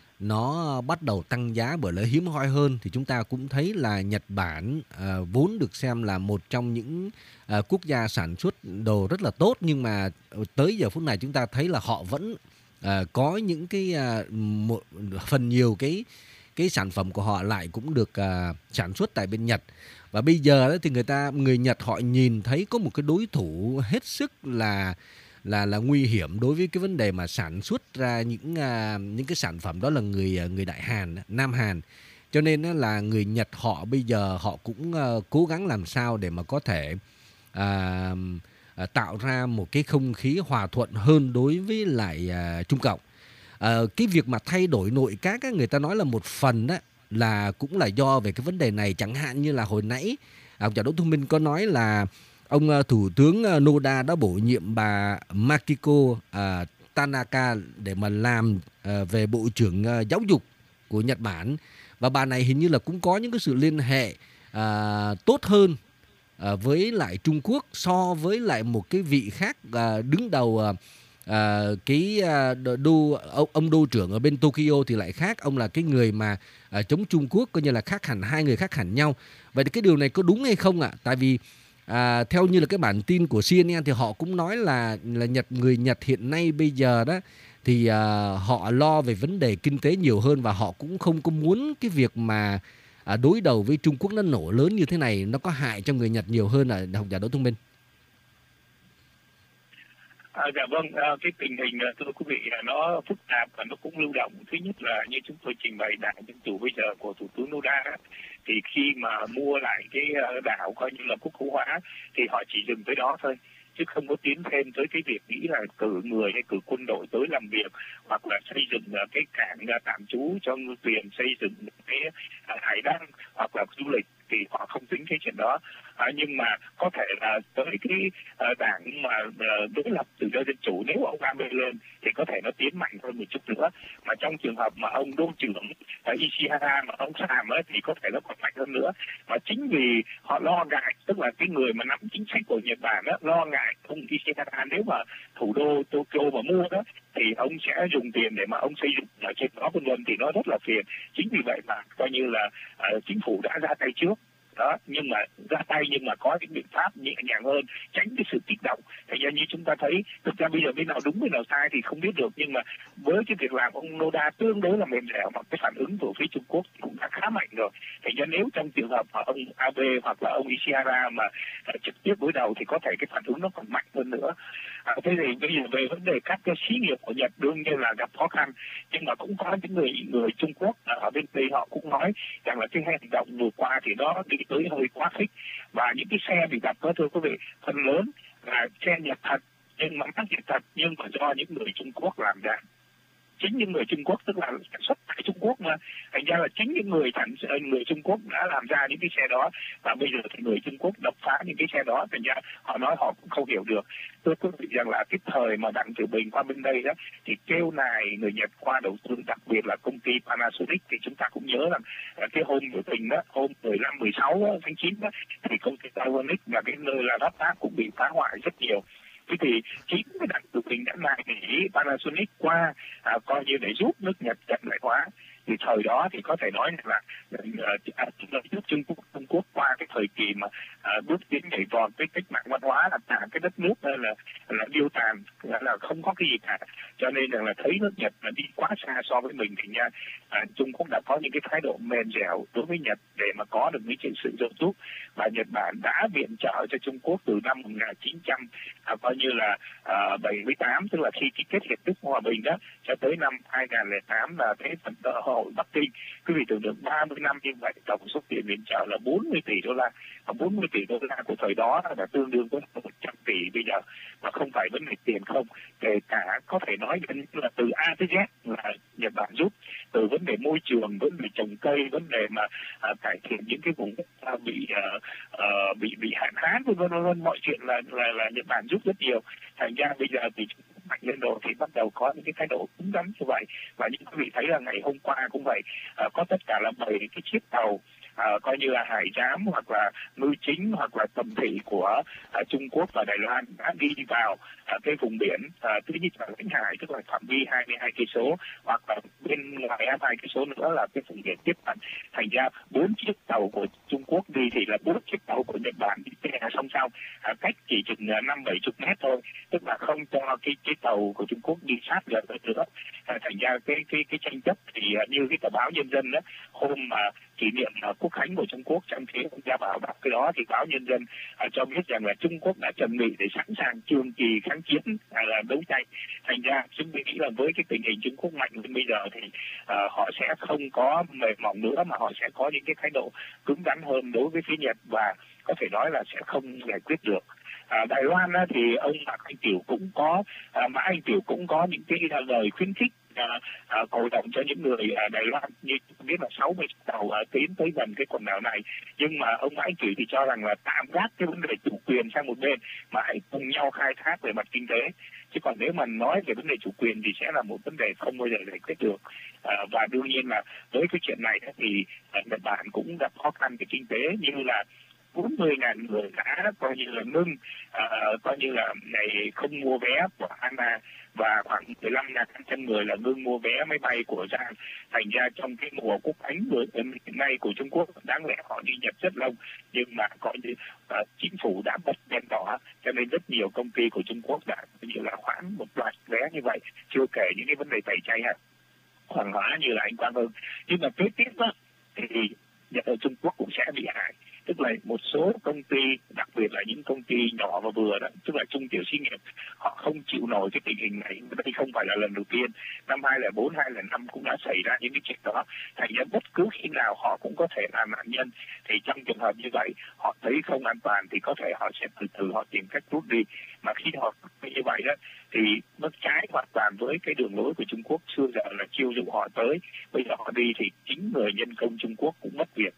S4: nó bắt đầu tăng giá bởi lẽ hiếm hoi hơn. Thì chúng ta cũng thấy là Nhật Bản à, vốn được xem là một trong những à, quốc gia sản xuất đồ rất là tốt, nhưng mà tới giờ phút này chúng ta thấy là họ vẫn à, có những cái à, một, phần nhiều cái cái sản phẩm của họ lại cũng được à, sản xuất tại bên Nhật. Và bây giờ đó thì người ta người Nhật họ nhìn thấy có một cái đối thủ hết sức là là là nguy hiểm đối với cái vấn đề mà sản xuất ra những uh, những cái sản phẩm đó là người người Đại Hàn, Nam Hàn. Cho nên là người Nhật họ bây giờ họ cũng uh, cố gắng làm sao để mà có thể uh, uh, tạo ra một cái không khí hòa thuận hơn đối với lại uh, Trung Cộng. Uh, cái việc mà thay đổi nội các á, người ta nói là một phần đó là cũng là do về cái vấn đề này, chẳng hạn như là hồi nãy học giả Đỗ Thông Minh có nói là ông Thủ tướng Noda đã bổ nhiệm bà Makiko uh, Tanaka để mà làm uh, về Bộ trưởng uh, Giáo dục của Nhật Bản. Và bà này hình như là cũng có những cái sự liên hệ uh, tốt hơn uh, với lại Trung Quốc so với lại một cái vị khác uh, đứng đầu uh, uh, cái uh, đô, ông, ông đô trưởng ở bên Tokyo thì lại khác. Ông là cái người mà uh, chống Trung Quốc, coi như là khác hẳn, hai người khác hẳn nhau. Vậy thì cái điều này có đúng hay không ạ? À? Tại vì À, theo như là cái bản tin của C N N thì họ cũng nói là là Nhật người Nhật hiện nay bây giờ đó thì à, họ lo về vấn đề kinh tế nhiều hơn, và họ cũng không có muốn cái việc mà à, đối đầu với Trung Quốc nó nổ lớn như thế này nó có hại cho người Nhật nhiều hơn. Là học giả Đỗ Thông Minh.
S3: À, dạ vâng, à, cái tình hình thưa quý vị nó phức tạp và nó cũng lưu động. Thứ nhất là như chúng tôi trình bày đảng Dân Chủ bây giờ của Thủ tướng Noda, thì khi mà mua lại cái đảo coi như là quốc hữu hóa thì họ chỉ dừng tới đó thôi, chứ không có tiến thêm tới cái việc nghĩ là cử người hay cử quân đội tới làm việc, hoặc là xây dựng cái cảng tạm trú cho ngư thuyền, xây dựng cái hải đăng hoặc là du lịch. thì họ không tính cái chuyện đó. À, nhưng mà có thể là tới cái uh, đảng mà uh, đối lập Tự do Dân Chủ, nếu ông Abe lên thì có thể nó tiến mạnh hơn một chút nữa. Mà trong trường hợp mà ông đô trưởng uh, Ishihara mà ông làm ấy, thì có thể nó còn mạnh hơn nữa. Mà chính vì họ lo ngại, tức là cái người mà nắm chính sách của Nhật Bản đó, lo ngại ông Ishihara nếu mà thủ đô Tokyo mà mua đó thì ông sẽ dùng tiền để mà ông xây dựng ở trên đó vân vân, thì nó rất là phiền. Chính vì vậy mà coi như là uh, chính phủ đã ra tay trước đó, nhưng mà ra tay nhưng mà có những biện pháp nhẹ nhàng hơn, tránh cái sự kích động. Thành ra như chúng ta thấy, thực ra bây giờ bên nào đúng bên nào sai thì không biết được, nhưng mà với cái việc làm ông Noda tương đối là mềm dẻo, mà cái phản ứng của phía Trung Quốc cũng đã khá mạnh rồi. Thành ra nếu trong trường hợp mà ông Abe hoặc là ông Ishihara mà uh, trực tiếp đối đầu thì có thể cái phản ứng nó còn mạnh hơn nữa. À, thế thì bây giờ về vấn đề các cái xí nghiệp của Nhật đương nhiên là gặp khó khăn, nhưng mà cũng có những người người Trung Quốc ở bên đây họ cũng nói rằng là cái hành động vừa qua thì nó đi tới hơi quá khích, và những cái xe bị gặp đó thưa quý vị, phần lớn là xe Nhật thật nhưng mà mắc Nhật thật nhưng mà do những người Trung Quốc làm ra. Chính những người Trung Quốc, tức là sản xuất tại Trung Quốc mà, thành ra là chính những người sản người Trung Quốc đã làm ra những cái xe đó, và bây giờ thì người Trung Quốc đập phá những cái xe đó, thành ra họ nói họ cũng không hiểu được. Tôi quý vị rằng là cái thời mà Đặng Tiểu Bình qua bên đây đó thì kêu nài người Nhật qua đầu tư, đặc biệt là công ty Panasonic, thì chúng ta cũng nhớ rằng cái hôm biểu tình đó, hôm mười lăm mười sáu tháng chín đó, thì công ty Panasonic và cái nơi là lắp ráp cũng bị phá hoại rất nhiều. Thế thì chính cái Đảng Tự Bình đã nài nỉ Panasonic qua à, coi như để giúp nước Nhật chậm lại hóa. Thì thời đó thì có thể nói là uh, nước Trung Quốc, Trung Quốc qua cái thời kỳ mà uh, bước tiến nhảy vọt cái cách mạng văn hóa là cả cái đất nước là là điêu tàn, là, là không có cái gì cả, cho nên là, là thấy nước Nhật là đi quá xa so với mình, thì nha uh, Trung Quốc đã có những cái thái độ mềm dẻo đối với Nhật để mà có được những sự trợ giúp, và Nhật Bản đã viện trợ cho Trung Quốc từ năm một nghìn chín trăm uh, coi như là uh, bảy mươi tám, tức là khi ký kết hiệp ước hòa bình đó, cho tới năm hai nghìn lẻ tám là thế phần đỡ hội Bắc Kinh. Quý vị tưởng tượng ba mươi năm như vậy, tổng số tiền viện trợ là bốn mươi tỷ đô la, và bốn mươi tỷ đô la của thời đó là tương đương với một trăm tỷ bây giờ, mà không phải vấn đề tiền không, kể cả có thể nói gần là từ A tới Z là Nhật Bản giúp, từ vấn đề môi trường, vấn đề trồng cây, vấn đề mà à, cải thiện những cái vùng à, bị à, à, bị bị hạn hán vân vân vân, mọi chuyện là là là Nhật Bản giúp rất nhiều. Thành ra bây giờ thì mạnh lên rồi thì bắt đầu có những cái thái độ cứng rắn như vậy, và như quý vị thấy là ngày hôm qua cũng vậy, à, có tất cả là bảy cái chiếc tàu à, coi như là hải giám hoặc là ngư chính hoặc là tầm thủy của à, Trung Quốc và Đài Loan đã đi vào à, cái vùng biển à, thứ nhất là lãnh hải, tức là phạm vi hai mươi hai cây số, hoặc là bên ngoài hai mươi hai cây số nữa là cái vùng biển tiếp cận. Thành ra bốn chiếc tàu của Trung Quốc đi thì là bốn chiếc tàu của Nhật Bản đi kè song song, à, cách chỉ chừng năm bảy chục mét thôi, tức là không cho cái cái tàu của Trung Quốc đi sát gần nữa. À, thành ra cái cái cái tranh chấp thì à, như cái tờ báo Nhân dân đó, hôm mà kỷ niệm uh, quốc khánh của Trung Quốc, trong khi ông Gia Bảo đọc cái đó thì báo Nhân dân uh, cho biết rằng là Trung Quốc đã chuẩn bị để sẵn sàng trường kỳ kháng chiến uh, là đấu tranh. Thành ra chúng tôi nghĩ là với cái tình hình Trung Quốc mạnh đến bây giờ thì uh, họ sẽ không có mềm mỏng nữa, mà họ sẽ có những cái thái độ cứng rắn hơn đối với phía Nhật, và có thể nói là sẽ không giải quyết được. À, Đài Loan á, thì ông Mạc Anh Tiểu cũng có à, Mã Anh Tiểu cũng có những cái lời khuyến khích à, à, cổ động cho những người à, Đài Loan, như biết là sáu mươi tàu à, tiến tới gần cái quần đảo này, nhưng mà ông Mã Anh Tiểu thì cho rằng là tạm gác cái vấn đề chủ quyền sang một bên, mà hãy cùng nhau khai thác về mặt kinh tế, chứ còn nếu mà nói về vấn đề chủ quyền thì sẽ là một vấn đề không bao giờ giải quyết được. À, và đương nhiên là với cái chuyện này thì à, Nhật Bản cũng gặp khó khăn về kinh tế, như là bốn mươi ngàn người đã coi như là ngưng, uh, coi như là này không mua vé của ANA, và khoảng mười lăm nghìn năm trăm người là ngưng mua vé máy bay của Giang. Thành ra trong cái mùa quốc khánh vừa hiện nay của Trung Quốc, đáng lẽ họ đi Nhật rất lâu, nhưng mà coi như uh, chính phủ đã bật đèn đỏ, cho nên rất nhiều công ty của Trung Quốc đã như là khoán một loạt vé như vậy, chưa kể những cái vấn đề tẩy chay hàng hóa như là anh Quang Hưng. Nhưng mà kế tiếp đó thì Nhật ở Trung Quốc cũng sẽ bị hại, tức là một số công ty, đặc biệt là những công ty nhỏ và vừa đó, tức là trung tiểu xí nghiệp, họ không chịu nổi cái tình hình này. Đây không phải là lần đầu tiên, năm hai nghìn lẻ bốn, hai nghìn lẻ năm cũng đã xảy ra những cái chuyện đó. Thành ra bất cứ khi nào họ cũng có thể là nạn nhân. Thì trong trường hợp như vậy, họ thấy không an toàn thì có thể họ sẽ từ từ họ tìm cách rút đi. Mà khi họ như vậy đó thì mất trái hoàn toàn với cái đường lối của Trung Quốc xưa giờ là chiêu dụ họ tới. Bây giờ họ đi thì chính người nhân công Trung Quốc cũng mất việc.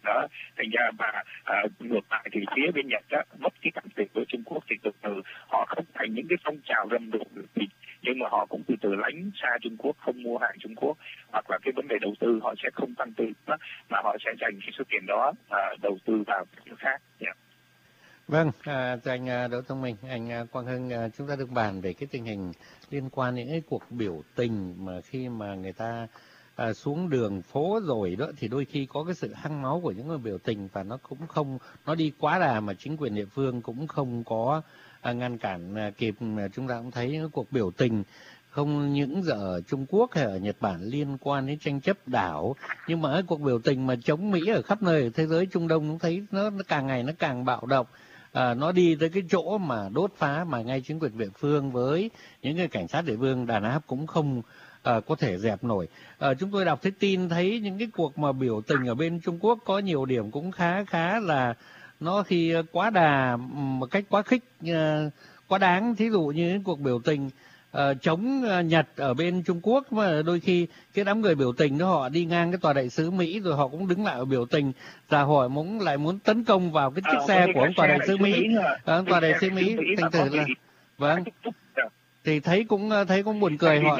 S3: đó. Thành ra mà à, ngược lại thì phía bên Nhật đó, mất cái cảm tình với Trung Quốc thì từ từ họ không thành những cái phong trào rầm rộ nhưng mà họ cũng từ từ lánh xa Trung Quốc, không mua hàng Trung Quốc, hoặc là cái vấn đề đầu tư họ sẽ không tăng tư đó, mà họ sẽ dành cái số tiền đó à, đầu tư vào những khác. Yeah.
S2: Vâng, à, thưa anh à, Đỗ Thông Minh, anh à, Quang Hưng, à, chúng ta được bàn về cái tình hình liên quan đến những cuộc biểu tình mà khi mà người ta à, xuống đường phố rồi đó thì đôi khi có cái sự hăng máu của những người biểu tình và nó cũng không, nó đi quá đà mà chính quyền địa phương cũng không có à, ngăn cản à, kịp. Chúng ta cũng thấy những cuộc biểu tình không những ở Trung Quốc hay ở Nhật Bản liên quan đến tranh chấp đảo, nhưng mà cái cuộc biểu tình mà chống Mỹ ở khắp nơi ở thế giới Trung Đông cũng thấy nó, nó càng ngày nó càng bạo động. À, nó đi tới cái chỗ mà đốt phá mà ngay chính quyền địa phương với những cái cảnh sát địa phương đàn áp cũng không à, có thể dẹp nổi. À, chúng tôi đọc thấy tin thấy những cái cuộc mà biểu tình ở bên Trung Quốc có nhiều điểm cũng khá khá là nó khi quá đà một cách quá khích, uh, quá đáng. Thí dụ như những cuộc biểu tình uh, chống uh, Nhật ở bên Trung Quốc, mà đôi khi cái đám người biểu tình đó họ đi ngang cái tòa đại sứ Mỹ rồi họ cũng đứng lại ở biểu tình, và họ muốn lại muốn tấn công vào cái chiếc à, xe của ông tòa đại sứ Mỹ, ông tòa đại sứ Mỹ thành thử là vâng thì thấy cũng thấy cũng buồn cười. Họ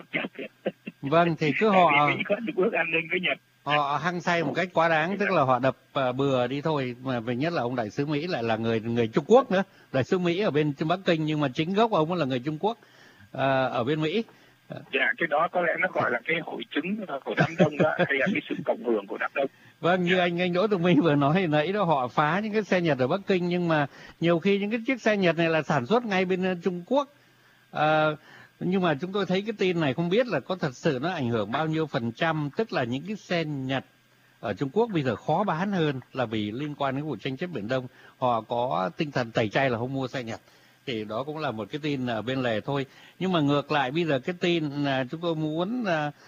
S2: vâng thì cứ họ họ hăng say một cách quá đáng, tức là họ đập uh, bừa đi thôi, mà về nhất là ông đại sứ Mỹ lại là người người Trung Quốc nữa, đại sứ Mỹ ở bên Bắc Kinh nhưng mà chính gốc ông là người Trung Quốc uh, ở bên Mỹ.
S3: Dạ, cái đó có lẽ nó gọi là cái hội chứng của đám đông đó, hay là cái sự cộng hưởng của đám đông.
S2: Vâng, như anh anh Đỗ Thông Minh vừa nói hồi nãy đó, họ phá những cái xe Nhật ở Bắc Kinh nhưng mà nhiều khi những cái chiếc xe Nhật này là sản xuất ngay bên Trung Quốc. À, nhưng mà chúng tôi thấy cái tin này không biết là có thật sự nó ảnh hưởng bao nhiêu phần trăm, tức là những cái xe Nhật ở Trung Quốc bây giờ khó bán hơn là vì liên quan đến vụ tranh chấp Biển Đông, họ có tinh thần tẩy chay là không mua xe Nhật. Thì đó cũng là một cái tin ở bên lề thôi. Nhưng mà ngược lại bây giờ cái tin là chúng tôi muốn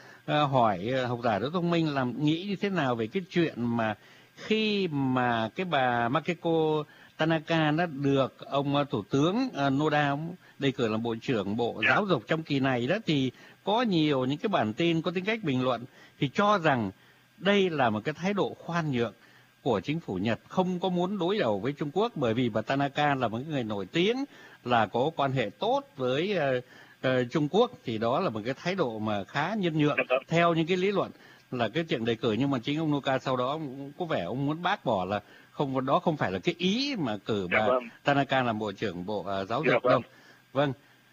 S2: hỏi học giả Đỗ Thông Minh làm nghĩ như thế nào về cái chuyện mà khi mà cái bà Makeko Tanaka đã được ông Thủ tướng Noda đề cử làm Bộ trưởng Bộ Giáo dục trong kỳ này đó, thì có nhiều những cái bản tin có tính cách bình luận thì cho rằng đây là một cái thái độ khoan nhượng của chính phủ Nhật, không có muốn đối đầu với Trung Quốc, bởi vì bà Tanaka là một người nổi tiếng là có quan hệ tốt với uh, uh, Trung Quốc, thì đó là một cái thái độ mà khá nhân nhượng theo những cái lý luận là cái chuyện đề cử. Nhưng mà chính ông Noda sau đó cũng có vẻ ông muốn bác bỏ là không, đó không phải là cái ý mà cử bà Tanaka làm Bộ trưởng Bộ uh, Giáo dục đâu. Vâng.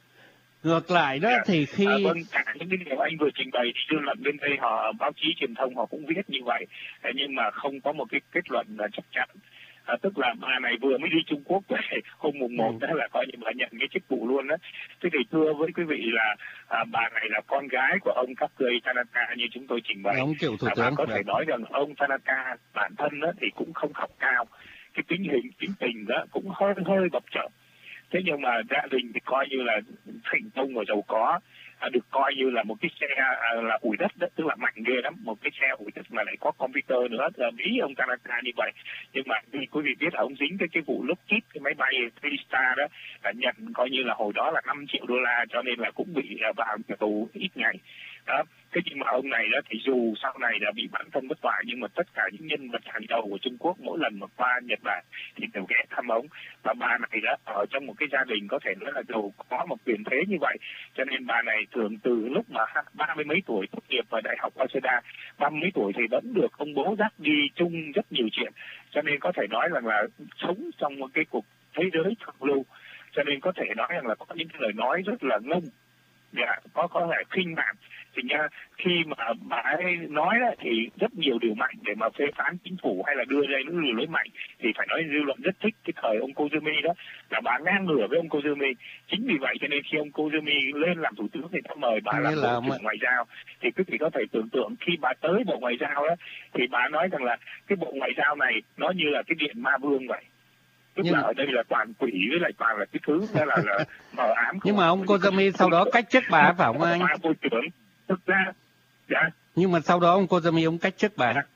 S2: Ngược lại đó thì khi
S3: à, vâng, cả những cái điều anh vừa trình bày thì dư luận bên đây họ báo chí truyền thông họ cũng viết như vậy, nhưng mà không có một cái kết luận là chắc chắn. À, tức là bà này vừa mới đi Trung Quốc về hôm mùng một đó là coi như bà nhận cái chức vụ luôn đó. Thế thì thưa với quý vị là à, bà này là con gái của ông Kakuei Tanaka như chúng tôi trình bày.
S2: Ông cựu thủ
S3: à,
S2: tướng
S3: có thể nói rằng ông Tanaka bản thân đó thì cũng không học cao, cái tính hình tính tình đó cũng hơi hơi bập trợn. Thế nhưng mà gia đình thì coi như là thành công và giàu có, à, được coi như là một cái xe à, là ủi đất đó, tức là mạnh ghê lắm, một cái xe ủi đất mà lại có computer nữa, là ý ông Tanaka như vậy. Nhưng mà vì quý vị biết là ông dính cái cái vụ lúc chip cái máy bay Tristar đó, là nhận coi như là hồi đó là năm triệu đô la, cho nên là cũng bị à, vào tù ít ngày đó. Thế nhưng mà ông này đó thì dù sau này đã bị bản thân bất bại, nhưng mà tất cả những nhân vật hàng đầu của Trung Quốc mỗi lần mà qua Nhật Bản thì đều ghé thăm ông. Và bà này đó ở trong một cái gia đình có thể nói là giàu có một quyền thế như vậy, cho nên bà này thường từ lúc mà ba mươi mấy tuổi tốt nghiệp ở đại học Waseda, ba mươi mấy tuổi thì vẫn được ông bố dắt đi chung rất nhiều chuyện, cho nên có thể nói rằng là sống trong một cái cuộc thế giới thượng lưu, cho nên có thể nói rằng là có những cái lời nói rất là ngông, dạ, có có thể khinh mạng. Thì nha, khi mà bà ấy nói đó, thì rất nhiều điều mạnh để mà phê phán chính phủ hay là đưa ra những đường lối mạnh, thì phải nói dư luận rất thích cái thời ông Koizumi đó, là bà ngang ngửa với ông Koizumi. Chính vì vậy cho nên khi ông Koizumi lên làm thủ tướng thì ta mời bà làm bộ trưởng ngoại giao. Thì quý vị có thể tưởng tượng khi bà tới bộ ngoại giao đó, thì bà nói rằng là cái bộ ngoại giao này nó như là cái điện ma vương vậy. Tức nhưng... là ở đây là toàn quỷ với lại toàn là cái thứ đó là, là mờ ám.
S2: Nhưng mà ông Koizumi sau đó cách chức bà phải không anh?
S3: Bộ trưởng thực ra, dạ.
S2: Nhưng mà sau đó ông Koizumi ông cách chức bà, dạ.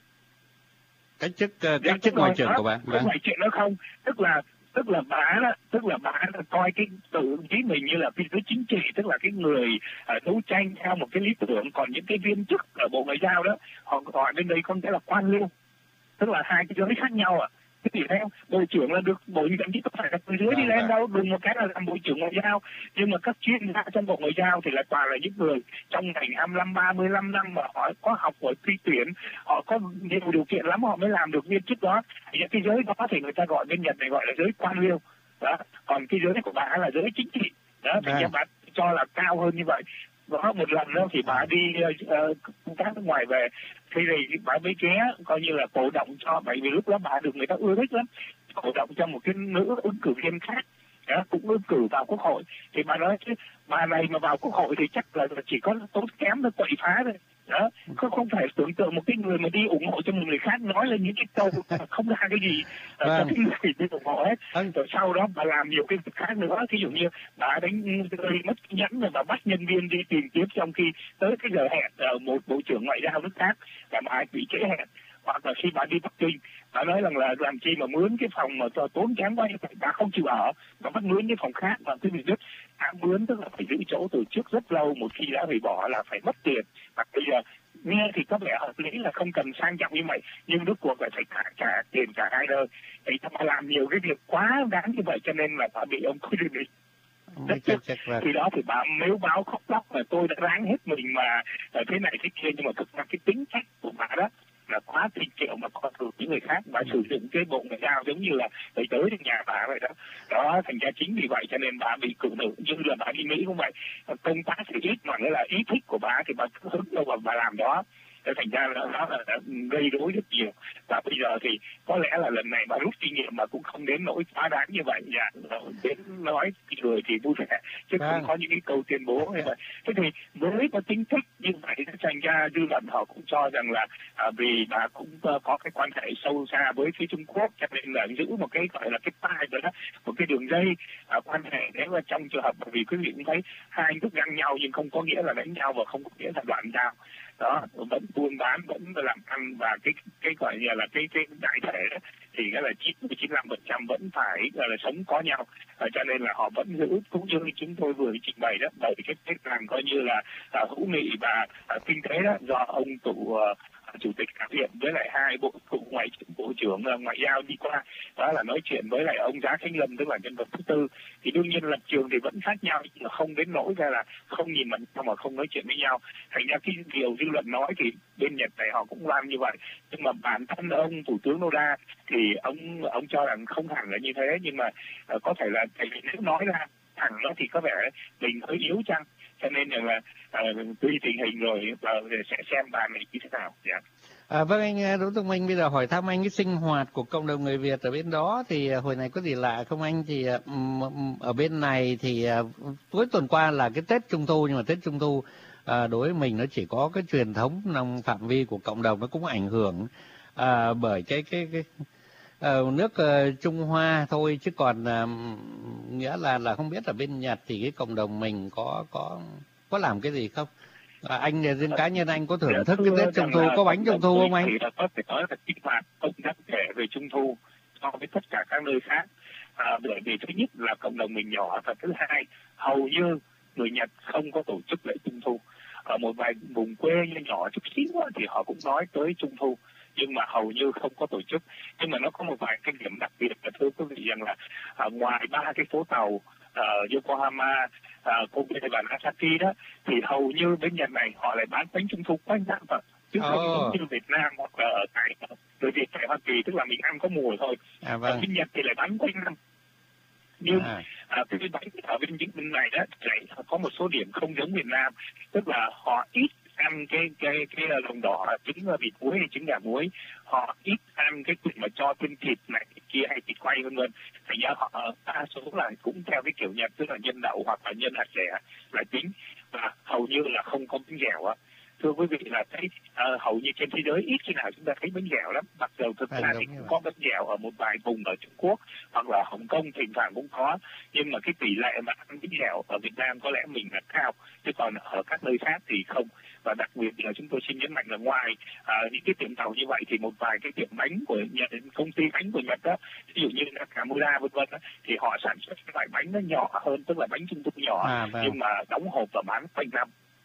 S2: cách chức uh, cách dạ, chức ngoại trưởng của bà.
S3: Không phải chuyện đó không, tức là tức là bà đó, tức là bà là coi cái tự chí mình như là cái giới chính trị, tức là cái người uh, đấu tranh theo một cái lý tưởng, còn những cái viên chức ở bộ ngoại giao đó họ gọi bên đây không thể là quan liêu. tức là hai cái giới khác nhau à. Thế thì theo bộ trưởng là được bổ nhiệm chứ không phải là từ dưới đi lên đâu, đừng một cái là làm bộ trưởng ngoại giao, nhưng mà các chuyên gia trong bộ ngoại giao thì là toàn là những người trong ngành hai mươi lăm ba mươi lăm năm mà họ có học ở thi tuyển, họ có nhiều điều kiện lắm họ mới làm được viên chức đó. Thì cái giới đó thì người ta gọi bên Nhật này gọi là giới quan liêu đó, còn cái giới của bà là giới chính trị đó, thì à. bà cho là cao hơn như vậy. Đó, một lần đó thì bà đi uh, công tác nước ngoài về, thì thì bà mới ghé coi như là cổ động cho, bởi vì lúc đó bà được người ta ưa thích lắm, cổ động cho một cái nữ ứng cử viên khác đó, cũng ứng cử vào quốc hội. Thì bà nói chứ bà này mà vào quốc hội thì chắc là chỉ có tốn kém thôi, quậy phá thôi đó, không không phải tưởng tượng một cái người mà đi ủng hộ cho một người khác nói lên những cái câu không ra cái gì vâng. cho cái người đi ủng hộ hết. Vâng. Rồi sau đó bà làm nhiều cái việc khác nữa, thí dụ như bà đánh rơi mất nhẫn rồi bà bắt nhân viên đi tìm kiếm trong khi tới cái giờ hẹn ở một bộ trưởng ngoại giao nước khác là bà bị trễ hẹn. Hoặc là khi bà đi Bắc Kinh, bà nói rằng là làm chi mà mướn cái phòng mà tốn kém quá như vậy, bà không chịu ở, bà bắt mướn cái phòng khác, và cái việc rất đã mướn tức là phải giữ chỗ từ trước rất lâu, một khi đã hủy bỏ là phải mất tiền. Và bây giờ nghe thì có vẻ hợp lý là không cần sang trọng như vậy, nhưng rốt cuộc là phải trả, trả tiền cả hai nơi. Thì bà làm nhiều cái việc quá đáng như vậy cho nên là bà bị ông Quy định rất chắc. Thì đó thì bà mếu báo khóc lóc là tôi đã ráng hết mình mà thế này thế kia, nhưng mà thực ra cái tính cách của bà đó là quá tình triệu mà coi thường những người khác, bà sử dụng cái bộ ngoại giao giống như là tới tới đến nhà bà vậy đó. Đó, thành ra chính vì vậy cho nên bà bị cử nữ, như là bà đi Mỹ cũng vậy, công tác thì ít mà nghĩa là ý thích của bà thì bà cứ hứng đâu mà bà làm đó. Thành ra là nó là đã gây rối rất nhiều, và bây giờ thì có lẽ là lần này bà rút kinh nghiệm mà cũng không đến nỗi quá đáng như vậy. Dạ, đến nói người thì vui vẻ chứ không có những cái câu tuyên bố như vậy. Thế thì với có tính cách như vậy, thành ra dư luận họ cũng cho rằng là à, vì bà cũng uh, có cái quan hệ sâu xa với phía Trung Quốc, cho nên là giữ một cái gọi là cái tai đó, một cái đường dây uh, quan hệ. Nếu mà trong trường hợp, bởi vì quý vị cũng thấy hai anh thức găng nhau nhưng không có nghĩa là đánh nhau và không có nghĩa là đoạn giao đó, vẫn buôn bán, vẫn làm ăn, và cái cái gọi như là cái cái đại thể đó, thì cái là chín mươi chín mươi lăm phần trăm vẫn phải là, là sống có nhau, à, cho nên là họ vẫn giữ, cũng như chúng tôi vừa trình bày đó, bởi cái cái làm coi như là à, hữu nghị và à, kinh tế đó do ông chủ à, chủ tịch Hạ viện với lại hai bộ cụ ngoại bộ trưởng uh, ngoại giao đi qua, đó là nói chuyện với lại ông Giá Khánh Lâm, tức là nhân vật thứ tư. Thì đương nhiên lập trường thì vẫn khác nhau, nhưng mà không đến nỗi ra là không nhìn mặt nhau mà không nói chuyện với nhau. Thành ra cái điều dư luận nói thì bên Nhật này họ cũng làm như vậy, nhưng mà bản thân ông thủ tướng Noda thì ông ông cho rằng không hẳn là như thế, nhưng mà uh, có thể là tại vì nếu nói ra thẳng nó thì có vẻ mình hơi yếu chăng, cho nên là uh, tùy tình hình rồi uh, sẽ xem bà này như thế nào. Yeah.
S2: À, vâng, anh Đỗ Tùng Minh, bây giờ hỏi thăm anh cái sinh hoạt của cộng đồng người Việt ở bên đó thì hồi này có gì lạ không anh? Thì um, ở bên này thì uh, cuối tuần qua là cái Tết Trung Thu, nhưng mà Tết Trung Thu uh, đối với mình nó chỉ có cái truyền thống trong phạm vi của cộng đồng, nó cũng ảnh hưởng uh, bởi cái cái cái uh, nước uh, Trung Hoa thôi, chứ còn uh, nghĩa là là không biết ở bên Nhật thì cái cộng đồng mình có có có làm cái gì không? À, anh riêng cá nhân anh có thưởng thức cái Tết Trung Thu, có bánh Trung Thu không anh?
S3: Thì là có thể nói là kích hoạt không đáng kể về Trung Thu so với tất cả các nơi khác, à, bởi vì thứ nhất là cộng đồng mình nhỏ, và thứ hai hầu như người Nhật không có tổ chức lễ Trung Thu. Ở một vài vùng quê như nhỏ chút xíu thì họ cũng nói tới Trung Thu, nhưng mà hầu như không có tổ chức. Nhưng mà nó có một vài cái điểm đặc biệt là thưa quý vị rằng là à, ngoài ba cái phố tàu Uh, Yokohama, uh, Kobe và Nagasaki đó, thì hầu như bên Nhật này họ lại bán bánh Trung Thu quanh năm vậy, chứ không
S2: oh.
S3: giống như Việt Nam hoặc là ở tại người Việt tại Hoa Kỳ, tức là mình ăn có mùa thôi.
S2: À, vâng.
S3: Ở bên Nhật thì lại bán quanh năm. Nhưng à. uh, cái bánh ở bên những bên này đó lại có một số điểm không giống Việt Nam, tức là họ ít ăn cái cái cái lòng đỏ, trứng vịt muối hay trứng gà muối, họ ít ăn cái chuyện mà cho thêm thịt này kia hay thịt quay vân vân. Thành ra họ đa số là cũng theo cái kiểu Nhật, tức là nhân đậu hoặc là nhân hạt rẻ là chính, và hầu như là không có bánh dẻo á. Thưa quý vị là thấy uh, hầu như trên thế giới ít khi nào chúng ta thấy bánh dẻo lắm, mặc dù thực ra thì cũng có bánh dẻo ở một vài vùng ở Trung Quốc hoặc là Hồng Kông thỉnh thoảng cũng có, nhưng mà cái tỷ lệ mà ăn bánh dẻo ở Việt Nam có lẽ mình là cao, chứ còn ở các nơi khác thì không. Và đặc biệt là chúng tôi xin nhấn mạnh là ngoài à, những cái tiệm tàu như vậy thì một vài cái tiệm bánh của Nhật, công ty bánh của Nhật đó, ví dụ như là Nakamura vân vân, thì họ sản xuất loại bánh nó nhỏ hơn, tức là bánh Trung Thu nhỏ, à, vâng. nhưng mà đóng hộp và bán quanh năm.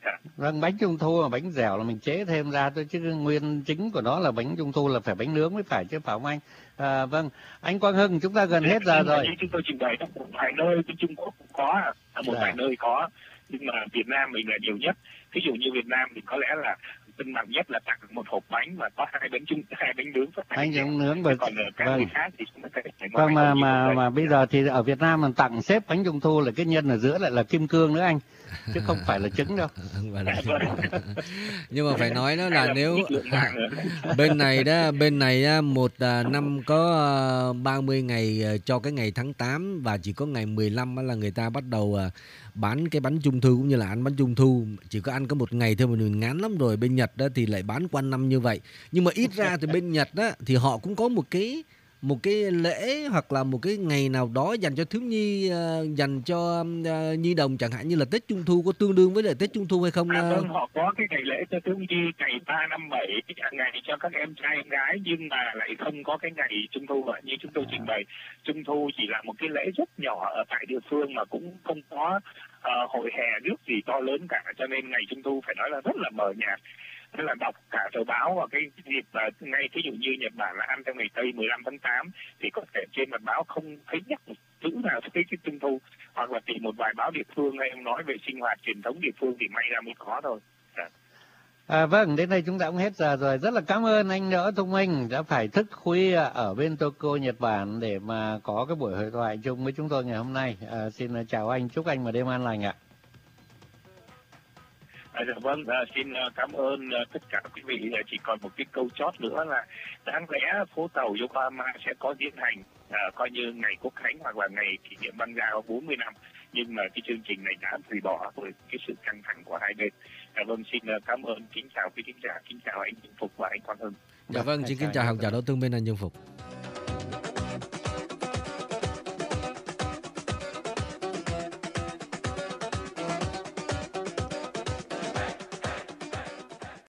S2: Vâng, bánh trung thu là bánh dẻo là mình chế thêm ra thôi, chứ nguyên chính của nó là bánh trung thu là phải bánh nướng mới phải chứ, phải không anh? À, vâng, anh Quang Hưng, chúng ta gần hết giờ rồi.
S3: Như chúng tôi trình bày trong một vài nơi bên Trung Quốc cũng có, ở một
S2: Dạ.
S3: vài nơi có, nhưng mà Việt Nam mình là nhiều nhất. Ví dụ như Việt Nam thì có lẽ là cân bằng nhất là tặng một hộp bánh và có hai bánh trung hai bánh nướng và
S2: Anh
S3: bánh
S2: nướng bởi
S3: còn ở các
S2: vâng.
S3: nơi khác thì chúng ta phải
S2: Vâng, mà mà mà bây giờ thì ở Việt Nam mình tặng xếp bánh trung thu là cái nhân ở giữa lại là kim cương nữa anh, chứ không phải là trứng đâu.
S4: Nhưng mà phải nói đó là nếu bên này đó bên này á, một à, năm có à, ba mươi ngày à, cho cái ngày tháng tám và chỉ có ngày mười lăm á là người ta bắt đầu à, bán cái bánh trung thu cũng như là ăn bánh trung thu, chỉ có ăn có một ngày thôi mà mình ngán lắm rồi. Bên Nhật đó thì lại bán quanh năm như vậy, nhưng mà ít ra thì bên Nhật đó thì họ cũng có một cái một cái lễ hoặc là một cái ngày nào đó dành cho thiếu nhi, uh, dành cho uh, nhi đồng, chẳng hạn như là Tết Trung Thu, có tương đương với lại Tết Trung Thu hay không?
S3: À, vâng, họ có cái ngày lễ cho thiếu nhi ngày ba năm bảy, ngày cho các em trai em gái, nhưng mà lại không có cái ngày Trung Thu ạ. Như chúng tôi trình bày, Trung Thu chỉ là một cái lễ rất nhỏ ở tại địa phương mà cũng không có uh, hội hè rước gì to lớn cả, cho nên ngày Trung Thu phải nói là rất là mờ nhạt. Thế là đọc cả tờ báo vào cái dịp là ngay ví dụ như Nhật Bản là ăn theo ngày Tây mười lăm tháng tám thì có thể trên mặt báo không thấy nhắc một chữ nào tới cái Trung Thu, hoặc là tìm một vài báo địa phương em nói về sinh hoạt truyền thống địa phương thì may ra mới có thôi. À.
S2: À, vâng, đến đây chúng ta cũng hết giờ rồi. Rất là cảm ơn anh Đỗ Thông Minh đã phải thức khuya ở bên Tokyo, Nhật Bản để mà có cái buổi hội thoại chung với chúng tôi ngày hôm nay. À, xin chào anh, chúc anh một đêm an lành ạ.
S3: À, dạ vâng, à, xin uh, cảm ơn uh, tất cả quý vị. Uh, chỉ còn một cái câu chót nữa là đáng lẽ phố tàu Yokohama sẽ có diễn hành uh, coi như ngày Quốc khánh hoặc là ngày kỷ niệm băng giao bốn mươi năm, nhưng mà cái chương trình này đã hủy bỏ bởi cái sự căng thẳng của hai bên. À, vâng, xin uh, cảm ơn, kính chào quý khán giả, kính chào anh Dương Phục và anh Quang Hưng.
S4: Dạ vâng, xin kính chào học giả Đỗ Thông Minh, anh Dương Phục.